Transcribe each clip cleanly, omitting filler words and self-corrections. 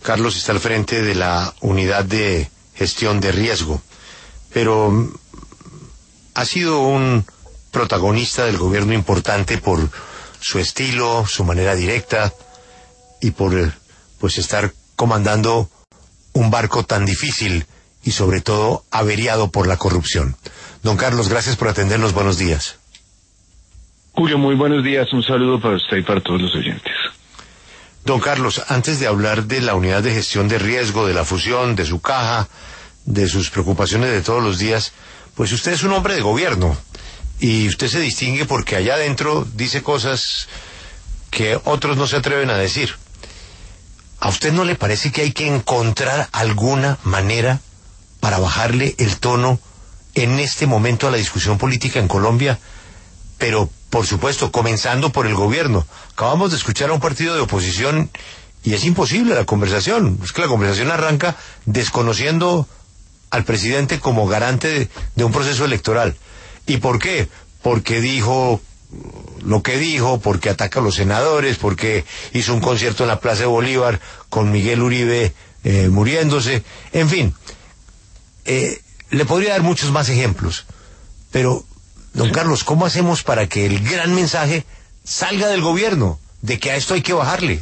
Carlos está al frente de la unidad de gestión de riesgo, pero ha sido un protagonista del gobierno importante por su estilo, su manera directa y por pues estar comandando un barco tan difícil y sobre todo averiado por la corrupción. Don Carlos, gracias por atendernos. Buenos días. Julio, muy buenos días. Un saludo para usted y para todos los oyentes. Don Carlos, antes de hablar de la unidad de gestión de riesgo, de la fusión, de su caja, de sus preocupaciones de todos los días, pues usted es un hombre de gobierno y usted se distingue porque allá adentro dice cosas que otros no se atreven a decir. ¿A usted no le parece que hay que encontrar alguna manera para bajarle el tono en este momento a la discusión política en Colombia? Pero, por supuesto, comenzando por el gobierno. Acabamos de escuchar a un partido de oposición y es imposible la conversación. Es que la conversación arranca desconociendo al presidente como garante de un proceso electoral. ¿Y por qué? Porque dijo lo que dijo, porque ataca a los senadores, porque hizo un concierto en la Plaza de Bolívar con Miguel Uribe muriéndose. En fin, le podría dar muchos más ejemplos, pero... Don Carlos, ¿cómo hacemos para que el gran mensaje salga del gobierno de que a esto hay que bajarle?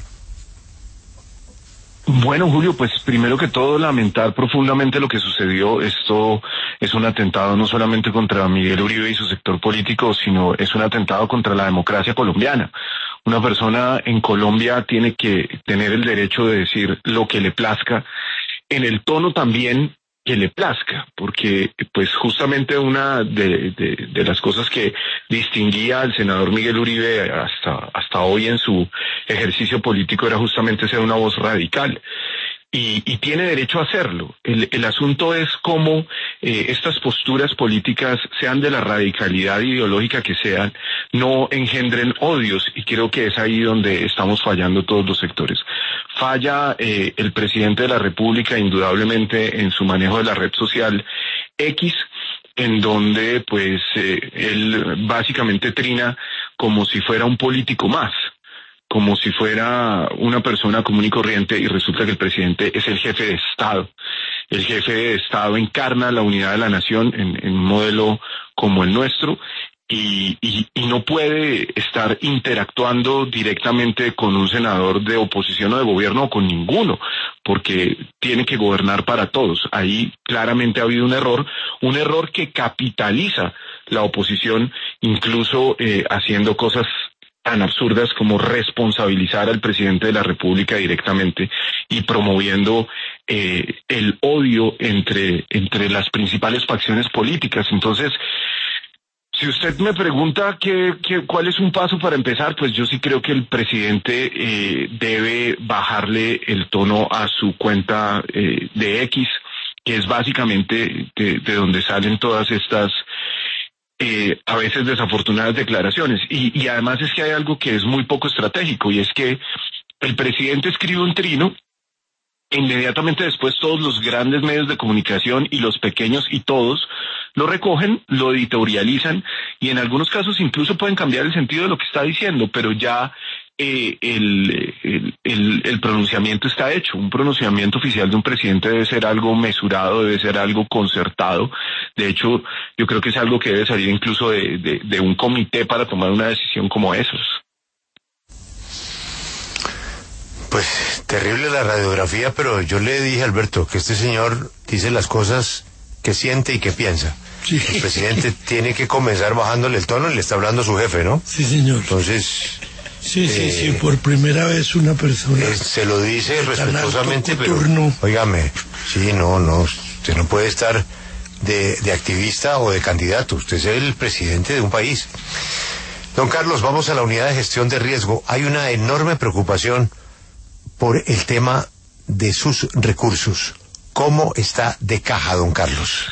Bueno, Julio, pues primero que todo lamentar profundamente lo que sucedió. Esto es un atentado no solamente contra Miguel Uribe y su sector político, sino es un atentado contra la democracia colombiana. Una persona en Colombia tiene que tener el derecho de decir lo que le plazca, en el tono también que le plazca, porque pues justamente una de las cosas que distinguía al senador Miguel Uribe hasta hoy en su ejercicio político era justamente ser una voz radical. Y tiene derecho a hacerlo. El asunto es cómo estas posturas políticas, sean de la radicalidad ideológica que sean, no engendren odios, y creo que es ahí donde estamos fallando todos los sectores. Falla el presidente de la República indudablemente en su manejo de la red social X, en donde pues él básicamente trina como si fuera un político más, como si fuera una persona común y corriente, y resulta que el presidente es el jefe de Estado. El jefe de Estado encarna la unidad de la nación en un modelo como el nuestro, y no puede estar interactuando directamente con un senador de oposición o de gobierno o con ninguno, porque tiene que gobernar para todos. Ahí claramente ha habido un error que capitaliza la oposición, incluso haciendo cosas tan absurdas como responsabilizar al presidente de la República directamente y promoviendo el odio entre las principales facciones políticas. Entonces, si usted me pregunta cuál es un paso para empezar, pues yo sí creo que el presidente debe bajarle el tono a su cuenta de X, que es básicamente de donde salen todas estas a veces desafortunadas declaraciones. Y además es que hay algo que es muy poco estratégico, y es que el presidente escribe un trino, inmediatamente después todos los grandes medios de comunicación y los pequeños y todos lo recogen, lo editorializan, y en algunos casos incluso pueden cambiar el sentido de lo que está diciendo, pero ya el pronunciamiento está hecho. Un pronunciamiento oficial de un presidente debe ser algo mesurado, debe ser algo concertado. De hecho, yo creo que es algo que debe salir incluso de un comité para tomar una decisión como esos. Pues terrible la radiografía, pero yo le dije a Alberto que este señor dice las cosas que siente y que piensa. Sí. El presidente tiene que comenzar bajándole el tono, y le está hablando a su jefe, ¿no? Sí, señor. Entonces... Sí, por primera vez una persona... se lo dice respetuosamente, pero... Óigame, sí, no, usted no puede estar de activista o de candidato, usted es el presidente de un país. Don Carlos, vamos a la unidad de gestión de riesgo. Hay una enorme preocupación por el tema de sus recursos. ¿Cómo está de caja, don Carlos?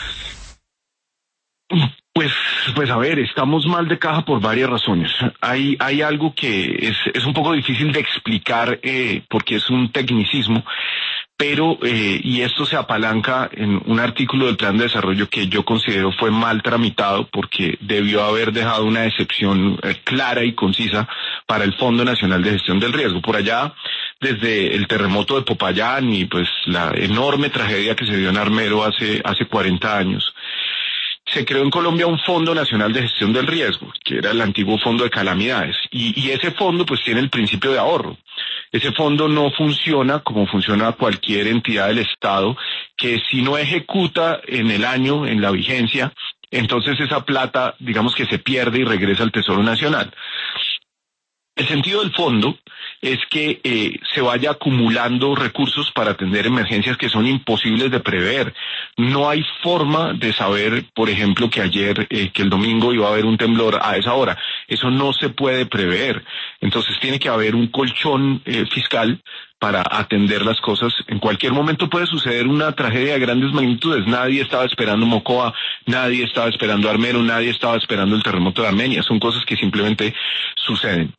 Pues a ver, estamos mal de caja por varias razones. Hay algo que es un poco difícil de explicar porque es un tecnicismo, pero y esto se apalanca en un artículo del plan de desarrollo que yo considero fue mal tramitado, porque debió haber dejado una excepción clara y concisa para el Fondo Nacional de Gestión del Riesgo. Por allá desde el terremoto de Popayán y pues la enorme tragedia que se dio en Armero hace 40 años. Se creó en Colombia un Fondo Nacional de Gestión del Riesgo, que era el antiguo Fondo de Calamidades, y ese fondo pues tiene el principio de ahorro. Ese fondo no funciona como funciona cualquier entidad del Estado, que si no ejecuta en el año, en la vigencia, entonces esa plata, digamos que se pierde y regresa al Tesoro Nacional. El sentido del fondo es que se vaya acumulando recursos para atender emergencias que son imposibles de prever. No hay forma de saber, por ejemplo, que el domingo iba a haber un temblor a esa hora. Eso no se puede prever. Entonces tiene que haber un colchón fiscal para atender las cosas. En cualquier momento puede suceder una tragedia de grandes magnitudes. Nadie estaba esperando Mocoa, nadie estaba esperando Armero, nadie estaba esperando el terremoto de Armenia. Son cosas que simplemente suceden.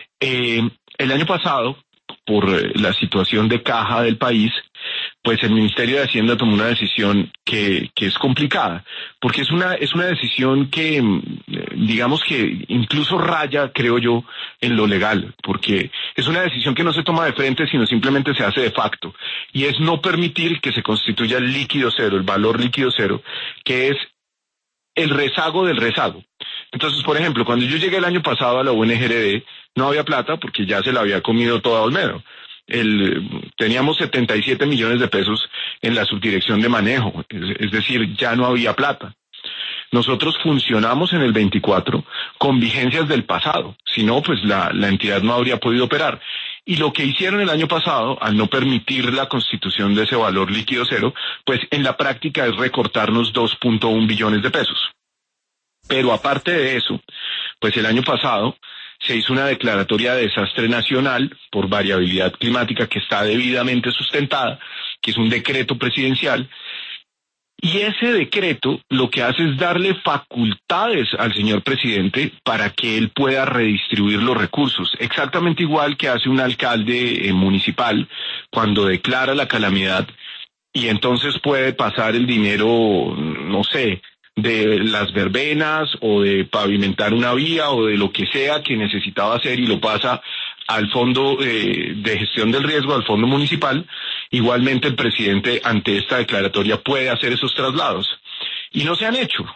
El año pasado, por la situación de caja del país, pues el Ministerio de Hacienda tomó una decisión que es complicada, porque es una decisión que, digamos que incluso raya, creo yo, en lo legal, porque es una decisión que no se toma de frente, sino simplemente se hace de facto, y es no permitir que se constituya el líquido cero, el valor líquido cero, que es el rezago del rezago. Entonces, por ejemplo, cuando yo llegué el año pasado a la UNGRD, no había plata porque ya se la había comido toda Olmedo. Teníamos 77 millones de pesos en la subdirección de manejo, es decir, ya no había plata. Nosotros funcionamos en el 24 con vigencias del pasado, si no, pues la entidad no habría podido operar. Y lo que hicieron el año pasado, al no permitir la constitución de ese valor líquido cero, pues en la práctica es recortarnos 2.1 billones de pesos. Pero aparte de eso, pues el año pasado se hizo una declaratoria de desastre nacional por variabilidad climática que está debidamente sustentada, que es un decreto presidencial, y ese decreto lo que hace es darle facultades al señor presidente para que él pueda redistribuir los recursos, exactamente igual que hace un alcalde municipal cuando declara la calamidad y entonces puede pasar el dinero, no sé, de las verbenas o de pavimentar una vía o de lo que sea que necesitaba hacer y lo pasa al fondo de gestión del riesgo, al fondo municipal. Igualmente el presidente ante esta declaratoria puede hacer esos traslados y no se han hecho.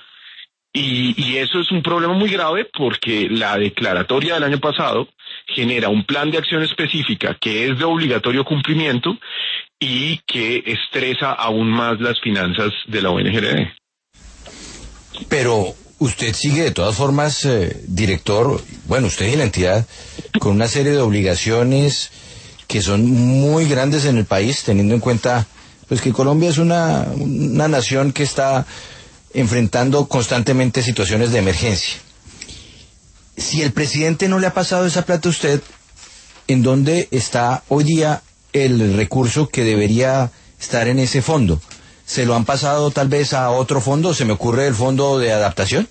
Y eso es un problema muy grave porque la declaratoria del año pasado genera un plan de acción específica que es de obligatorio cumplimiento y que estresa aún más las finanzas de la UNGRD. Pero usted sigue de todas formas, director, bueno, usted y la entidad, con una serie de obligaciones que son muy grandes en el país, teniendo en cuenta pues que Colombia es una nación que está enfrentando constantemente situaciones de emergencia. Si el presidente no le ha pasado esa plata a usted, ¿en dónde está hoy día el recurso que debería estar en ese fondo? ¿Se lo han pasado tal vez a otro fondo? ¿Se me ocurre el fondo de adaptación?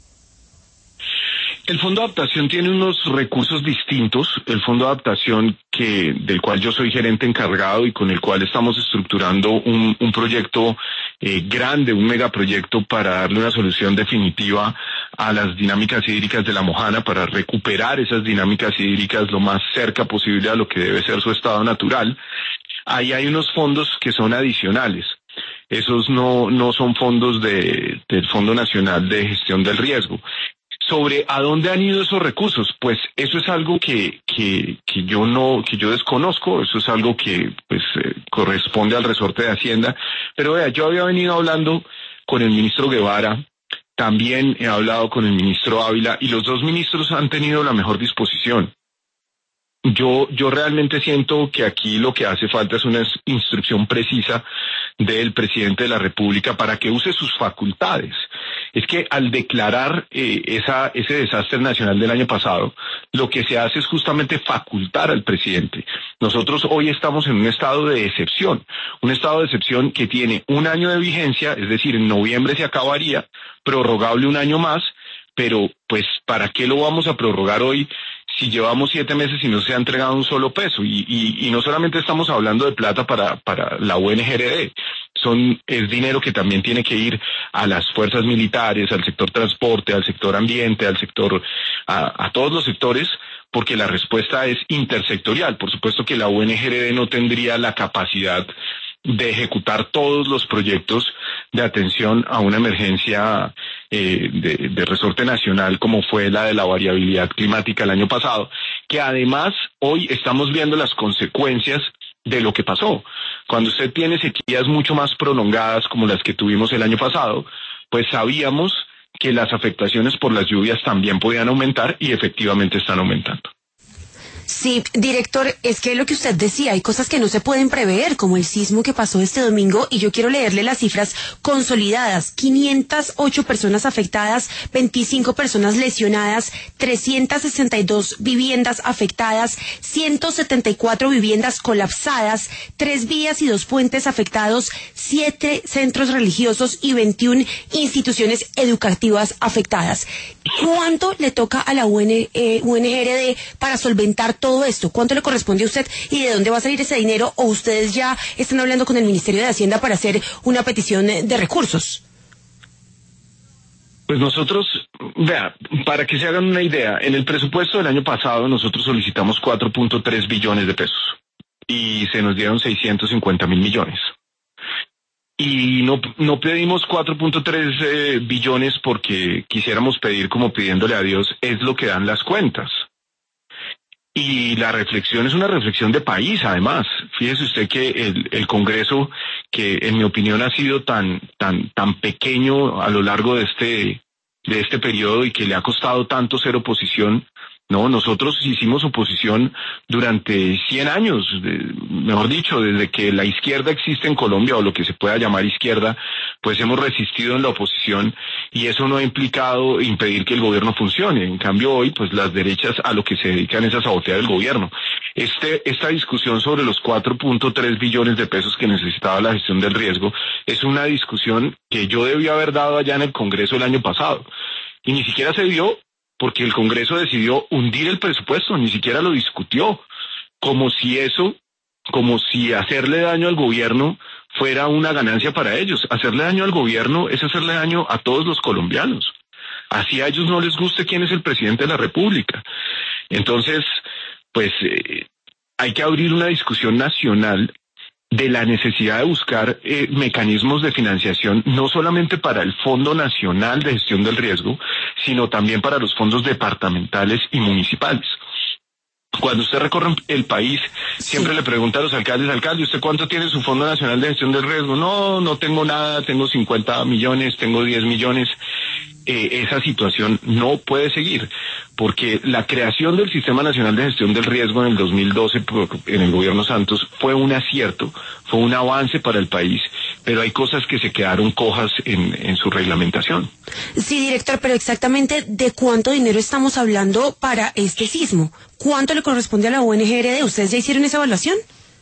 El Fondo de Adaptación tiene unos recursos distintos. El Fondo de Adaptación del cual yo soy gerente encargado y con el cual estamos estructurando un proyecto grande, un megaproyecto para darle una solución definitiva a las dinámicas hídricas de La Mojana, para recuperar esas dinámicas hídricas lo más cerca posible a lo que debe ser su estado natural. Ahí hay unos fondos que son adicionales. Esos no son fondos del Fondo Nacional de Gestión del Riesgo. Sobre a dónde han ido esos recursos, pues eso es algo que yo desconozco, eso es algo que pues corresponde al resorte de Hacienda, pero vea, yo había venido hablando con el ministro Guevara, también he hablado con el ministro Ávila y los dos ministros han tenido la mejor disposición. Yo realmente siento que aquí lo que hace falta es una instrucción precisa del presidente de la República para que use sus facultades. Es que al declarar ese desastre nacional del año pasado, lo que se hace es justamente facultar al presidente. Nosotros hoy estamos en un estado de excepción que tiene un año de vigencia, es decir, en noviembre se acabaría, prorrogable un año más, pero pues ¿para qué lo vamos a prorrogar hoy si llevamos 7 meses y no se ha entregado un solo peso? Y no solamente estamos hablando de plata para la UNGRD, es dinero que también tiene que ir a las fuerzas militares, al sector transporte, al sector ambiente, al sector, a todos los sectores, porque la respuesta es intersectorial. Por supuesto que la UNGRD no tendría la capacidad de ejecutar todos los proyectos de atención a una emergencia de resorte nacional como fue la de la variabilidad climática el año pasado, que además hoy estamos viendo las consecuencias de lo que pasó. Cuando usted tiene sequías mucho más prolongadas como las que tuvimos el año pasado, pues sabíamos que las afectaciones por las lluvias también podían aumentar y efectivamente están aumentando. Sí, director, es que lo que usted decía, hay cosas que no se pueden prever, como el sismo que pasó este domingo, y yo quiero leerle las cifras consolidadas. 508 personas afectadas, 25 personas lesionadas, 362 viviendas afectadas, 174 viviendas colapsadas, 3 vías y 2 puentes afectados, 7 centros religiosos y 21 instituciones educativas afectadas. ¿Cuánto le toca a la UNGRD para solventar todo esto? ¿Cuánto le corresponde a usted y de dónde va a salir ese dinero? ¿O ustedes ya están hablando con el Ministerio de Hacienda para hacer una petición de recursos? Pues nosotros, vea, para que se hagan una idea, en el presupuesto del año pasado nosotros solicitamos 4.3 billones de pesos y se nos dieron 650.000 millones. Y no pedimos 4.3 billones porque quisiéramos pedir como pidiéndole a Dios, es lo que dan las cuentas. Y la reflexión es una reflexión de país, además. Fíjese usted que el Congreso, que en mi opinión ha sido tan pequeño a lo largo de este periodo y que le ha costado tanto ser oposición, no, nosotros hicimos oposición durante 100 años, mejor dicho, desde que la izquierda existe en Colombia, o lo que se pueda llamar izquierda, pues hemos resistido en la oposición y eso no ha implicado impedir que el gobierno funcione. En cambio hoy, pues las derechas a lo que se dedican es a sabotear el gobierno. Esta discusión sobre los 4.3 billones de pesos que necesitaba la gestión del riesgo es una discusión que yo debí haber dado allá en el Congreso el año pasado y ni siquiera se dio, porque el Congreso decidió hundir el presupuesto, ni siquiera lo discutió, como si hacerle daño al gobierno fuera una ganancia para ellos. Hacerle daño al gobierno es hacerle daño a todos los colombianos. Así a ellos no les guste quién es el presidente de la República. Entonces, pues hay que abrir una discusión nacional de la necesidad de buscar mecanismos de financiación, no solamente para el Fondo Nacional de Gestión del Riesgo, sino también para los fondos departamentales y municipales. Cuando usted recorre el país, siempre le pregunta a los alcaldes, alcalde, ¿usted cuánto tiene su Fondo Nacional de Gestión del Riesgo? No tengo nada, tengo 50 millones, tengo 10 millones. Esa situación no puede seguir, porque la creación del Sistema Nacional de Gestión del Riesgo en el 2012 en el gobierno Santos fue un acierto, fue un avance para el país, pero hay cosas que se quedaron cojas en su reglamentación. Sí, director, pero exactamente ¿de cuánto dinero estamos hablando para este sismo? ¿Cuánto le corresponde a la UNGRD? ¿Ustedes ya hicieron esa evaluación?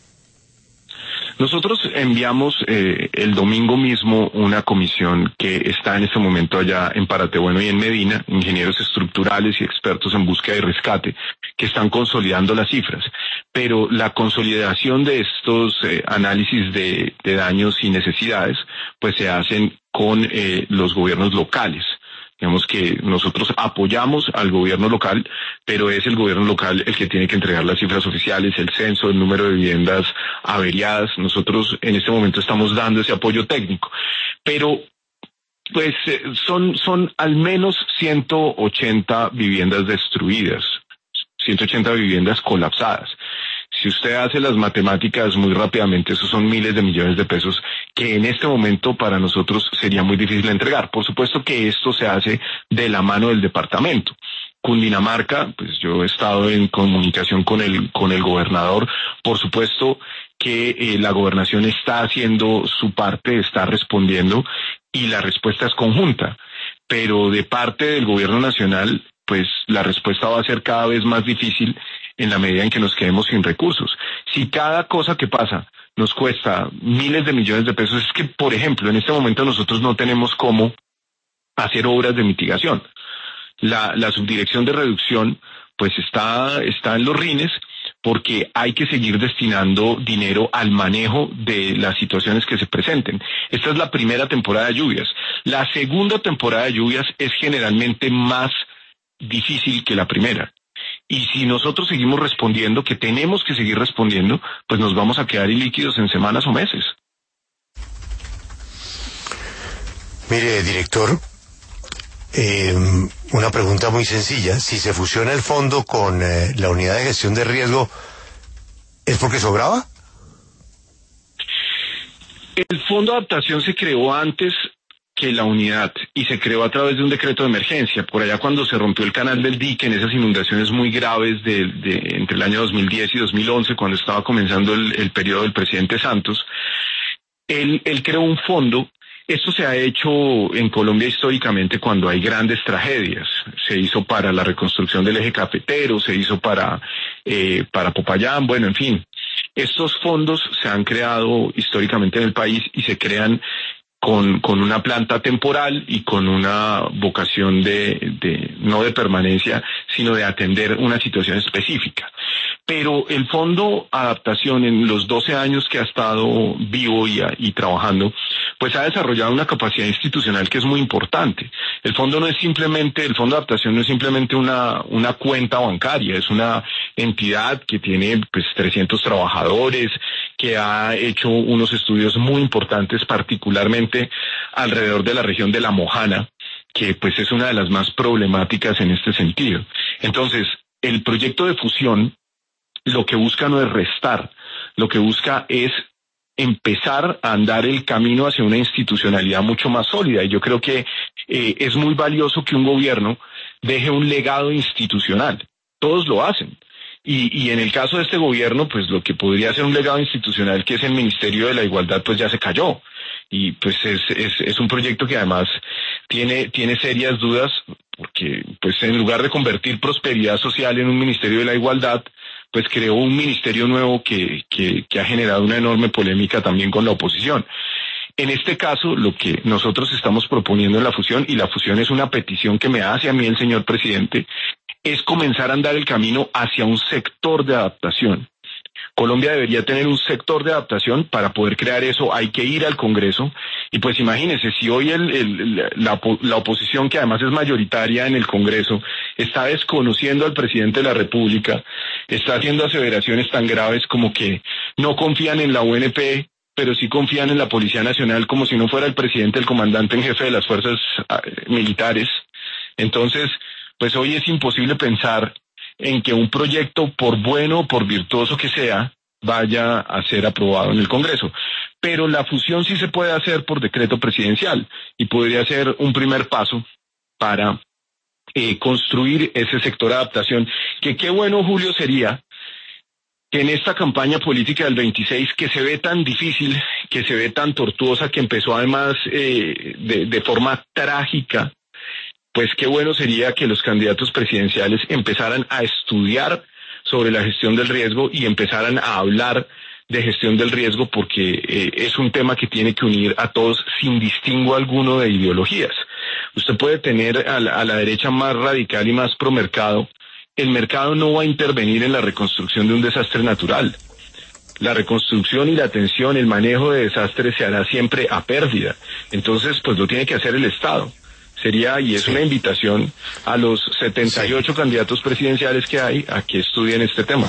Nosotros enviamos el domingo mismo una comisión que está en este momento allá en Paratebueno y en Medina, ingenieros estructurales y expertos en búsqueda y rescate, que están consolidando las cifras. Pero la consolidación de estos análisis de daños y necesidades, pues se hacen con los gobiernos locales. Digamos que nosotros apoyamos al gobierno local, pero es el gobierno local el que tiene que entregar las cifras oficiales, el censo, el número de viviendas averiadas. Nosotros en este momento estamos dando ese apoyo técnico, pero pues son al menos 180 viviendas destruidas, 180 viviendas colapsadas. Si usted hace las matemáticas muy rápidamente, esos son miles de millones de pesos que en este momento para nosotros sería muy difícil entregar. Por supuesto que esto se hace de la mano del departamento. Cundinamarca, pues yo he estado en comunicación con el gobernador. Por supuesto que la gobernación está haciendo su parte, está respondiendo y la respuesta es conjunta. Pero de parte del gobierno nacional, pues la respuesta va a ser cada vez más difícil en la medida en que nos quedemos sin recursos. Si cada cosa que pasa nos cuesta miles de millones de pesos, es que, por ejemplo, en este momento nosotros no tenemos cómo hacer obras de mitigación. La subdirección de reducción, pues está en los rines, porque hay que seguir destinando dinero al manejo de las situaciones que se presenten. Esta es la primera temporada de lluvias. La segunda temporada de lluvias es generalmente más difícil que la primera. Y si nosotros seguimos respondiendo, que tenemos que seguir respondiendo, pues nos vamos a quedar ilíquidos en semanas o meses. Mire, director, una pregunta muy sencilla. Si se fusiona el fondo con la unidad de gestión de riesgo, ¿es porque sobraba? El fondo de adaptación se creó antes que la unidad y se creó a través de un decreto de emergencia. Por allá cuando se rompió el canal del dique en esas inundaciones muy graves entre el año 2010 y 2011, cuando estaba comenzando el periodo del presidente Santos, él creó un fondo. Esto se ha hecho en Colombia históricamente cuando hay grandes tragedias. Se hizo para la reconstrucción del eje cafetero, se hizo para Popayán, bueno, en fin. Estos fondos se han creado históricamente en el país y se crean con una planta temporal y con una vocación no de permanencia, sino de atender una situación específica. Pero el Fondo Adaptación, en los 12 años que ha estado vivo y trabajando, pues ha desarrollado una capacidad institucional que es muy importante. El Fondo de Adaptación no es simplemente una cuenta bancaria, es una entidad que tiene pues 300 trabajadores, que ha hecho unos estudios muy importantes, particularmente alrededor de la región de La Mojana, que pues es una de las más problemáticas en este sentido. Entonces, el proyecto de fusión lo que busca no es restar, lo que busca es empezar a andar el camino hacia una institucionalidad mucho más sólida. Y yo creo que es muy valioso que un gobierno deje un legado institucional. Todos lo hacen. Y en el caso de este gobierno, pues lo que podría ser un legado institucional, que es el Ministerio de la Igualdad, pues ya se cayó. Y pues es un proyecto que además tiene serias dudas, porque pues en lugar de convertir prosperidad social en un Ministerio de la Igualdad, pues creó un ministerio nuevo que ha generado una enorme polémica también con la oposición. En este caso, lo que nosotros estamos proponiendo en la fusión, y la fusión es una petición que me hace a mí el señor presidente, es comenzar a andar el camino hacia un sector de adaptación. Colombia debería tener un sector de adaptación. Para poder crear eso hay que ir al Congreso, y pues imagínense, si hoy la oposición, que además es mayoritaria en el Congreso, está desconociendo al presidente de la República, está haciendo aseveraciones tan graves como que no confían en la UNP, pero sí confían en la Policía Nacional, como si no fuera el presidente el comandante en jefe de las fuerzas militares. Entonces, pues hoy es imposible pensar en que un proyecto, por bueno o por virtuoso que sea, vaya a ser aprobado en el Congreso. Pero la fusión sí se puede hacer por decreto presidencial y podría ser un primer paso para construir ese sector de adaptación, que qué bueno, Julio, sería que en esta campaña política del 26, que se ve tan difícil, que se ve tan tortuosa, que empezó además de forma trágica, pues qué bueno sería que los candidatos presidenciales empezaran a estudiar sobre la gestión del riesgo y empezaran a hablar de gestión del riesgo, porque es un tema que tiene que unir a todos sin distingo alguno de ideologías. Usted puede tener a la derecha más radical y más promercado. El mercado no va a intervenir en la reconstrucción de un desastre natural. La reconstrucción y la atención, el manejo de desastres se hará siempre a pérdida. Entonces, pues lo tiene que hacer el Estado. Sería, y es una invitación a los 78 candidatos presidenciales que hay a que estudien este tema.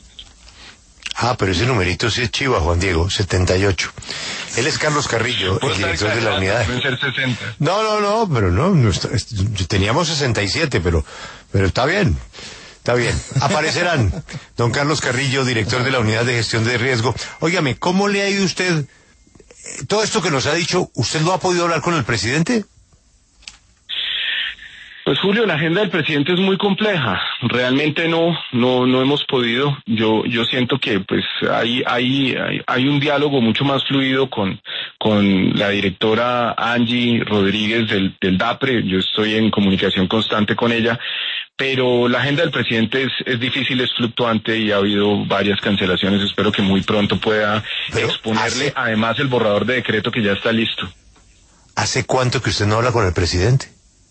Ah, pero ese numerito sí es chiva, Juan Diego, 78. Él es Carlos Carrillo, el director de la unidad. Pueden ser 60. No, pero no teníamos 67, pero está bien. Está bien. Aparecerán. Don Carlos Carrillo, director de la unidad de gestión de riesgo. Óigame, ¿cómo le ha ido usted? Todo esto que nos ha dicho, ¿usted lo ha podido hablar con el presidente? Pues Julio, la agenda del presidente es muy compleja. Realmente no hemos podido. Yo siento que pues hay un diálogo mucho más fluido con la directora Angie Rodríguez del DAPRE. Yo estoy en comunicación constante con ella, pero la agenda del presidente es difícil, es fluctuante y ha habido varias cancelaciones. Espero que muy pronto pueda exponerle además el borrador de decreto que ya está listo. ¿Hace cuánto que usted no habla con el presidente?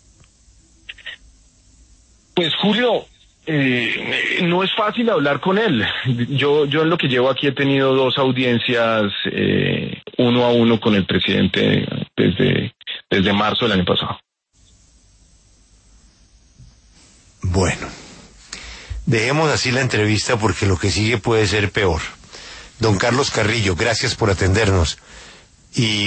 Pues Julio, no es fácil hablar con él. Yo en lo que llevo aquí he tenido 2 audiencias 1 a 1 con el presidente desde marzo del año pasado. Bueno, Dejemos así la entrevista porque lo que sigue puede ser peor. Don Carlos Carrillo, gracias por atendernos. Y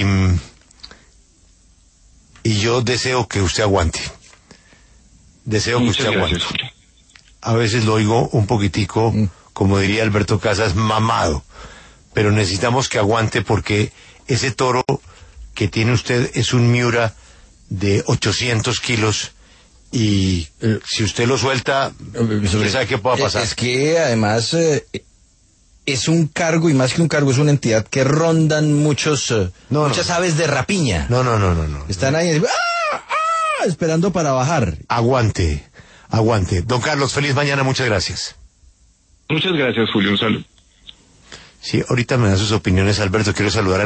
yo deseo que usted aguante. Deseo que usted aguante. A veces lo oigo un poquitico, como diría Alberto Casas, mamado. Pero necesitamos que aguante porque ese toro que tiene usted es un Miura de 800 kilos y si usted lo suelta, usted sabe qué pueda pasar. Es que además es un cargo, y más que un cargo, es una entidad que rondan muchas aves de rapiña. No. Están ahí esperando para bajar. Aguante. Don Carlos, feliz mañana, muchas gracias. Muchas gracias, Julio, un saludo. Sí, ahorita me da sus opiniones, Alberto. Quiero saludar a